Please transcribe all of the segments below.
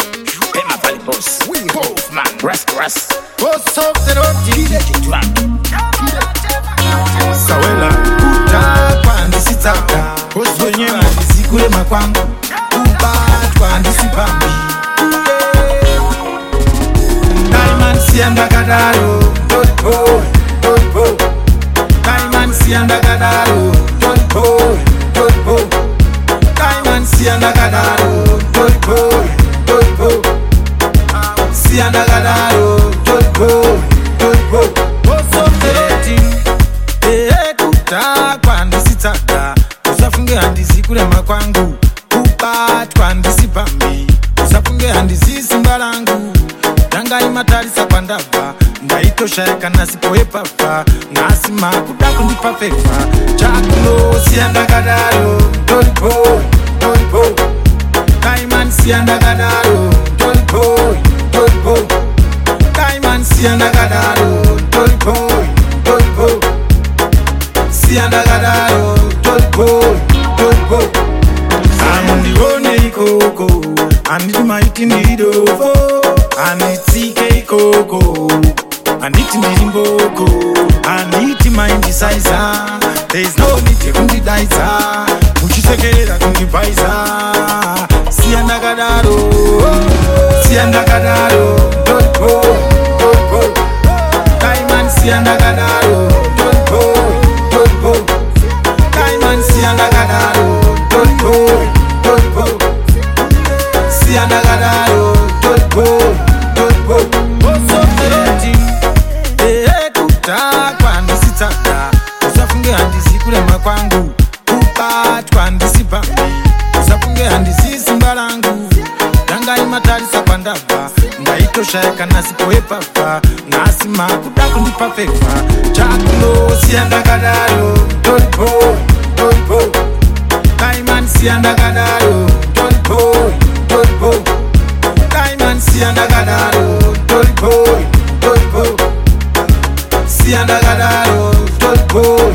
Hey, my valley boss. Man, rust. What's up, the roti? Sawela Utakwa ndisitaka Wenye Ndisikule makwangu Upatwa ndisipambi Diamond sianda kadaro Dolipo Diamond sianda kadaro Dolipo Diamond sianda kadaro Dolipo sianda kadaro Dolipo What's up, the roti? Kutakwa ndisitaka usafunge handizikule makwangu kupatwa ndisipambi usafunge handizisimba langu danga imatalisa kwa ndava ndaitoshayaka nasipoepafa nasima kuda kundipa fefa chakulo siandakadaro dolipo Diamond siandakadaro dolipo Diamond siandakadaro dolipo siandakadaro dolipo amundione ikoko anditi maiti ndidovo anitsike ikoko anditi ndirimboko anditi maindisaiza there's no need yekundidaidza muchisekerera kundibvaiza siandakadaro dolipo Diamond siandakadaro dolipo Diamond siandakadaro dolipo siandakadaro dolipo osofereti kutakwa ndisitaka usafunge handizikule makwangu kupatwa ndisipambi usafunge handizisimba langu danga imatalisa kwa ndava ndaitoshayaka nasipoepafa nasima kuda kundipa fefa chakulo siandakadaro dolipo Diamond siandakadaro dolipo Diamond siandakadaro dolipo siandakadaro dolipo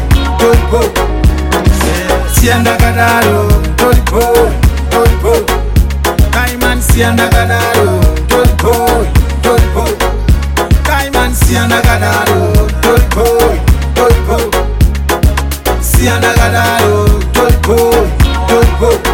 siandakadaro dolipo Diamond siandakadaro dolipo Diamond siandakadaro dolipo siandakadaro dolipo